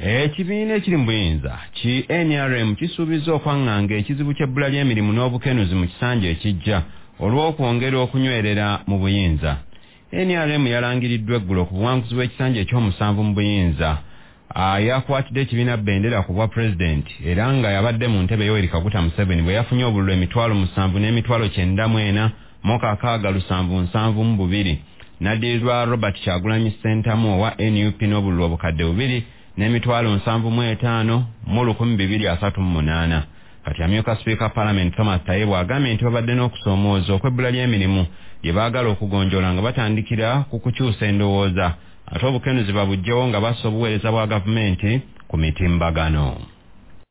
Ekibiina ekiri mu buyinza ki NRM kisuubiza okwanganga ekizibu ky'ebbula ly'emirimu n'obukenuzi mu kisanja ekijja olw'okwongera okunywerera mu buyinza. NRM yalangiriddwa eggulo ku buwanguzi bw'ekisanja eky'omusanvu mu buyinza. Yakwatidde ekibiina bbendera ku bwa pulezidenti era nga yabadde mu ntebe Yoweri Kaguta Museveni bwe yafunye obululu 7,000 n'emitwalo 94 mu kakaaga 772 n'addirirwa Robert Kyagulanyi Ssentamu owa NUP n'obululu obukadde 2 n'emitwalo 75 mu 1238. Kati amyuka Sipiika Parliament Thomas Tayebwa agambye nti babadde n'okusoomooza okw'ebbula ly'emirimu lye baagala okugonjoola nga batandikira ku kukyusa endowooza ate obukenuzi babuggyewo nga bassa obuweereza bwa gavumenti ku mitimbagano.